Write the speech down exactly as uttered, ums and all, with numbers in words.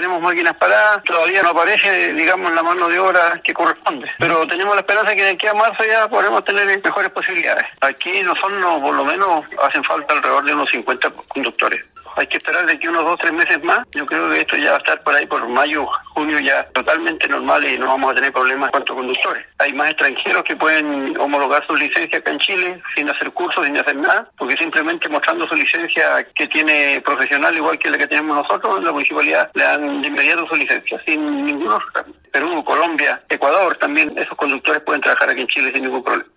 tenemos máquinas paradas, todavía no aparece, digamos, la mano de obra que corresponde. Pero tenemos la esperanza que de aquí a marzo ya podremos tener mejores posibilidades. Aquí en Osorno, por lo menos, hacen falta alrededor de unos cincuenta conductores. Hay que esperar de aquí unos dos o tres meses más. Yo creo que esto ya va a estar por ahí por mayo, junio ya totalmente normal y no vamos a tener problemas en cuanto a conductores. Hay más extranjeros que pueden homologar sus licencias acá en Chile sin hacer cursos, sin hacer nada, porque simplemente mostrando su licencia que tiene profesional igual que la que tenemos nosotros, la municipalidad le dan de inmediato su licencia, sin ningún otro. Perú, Colombia, Ecuador también, esos conductores pueden trabajar aquí en Chile sin ningún problema.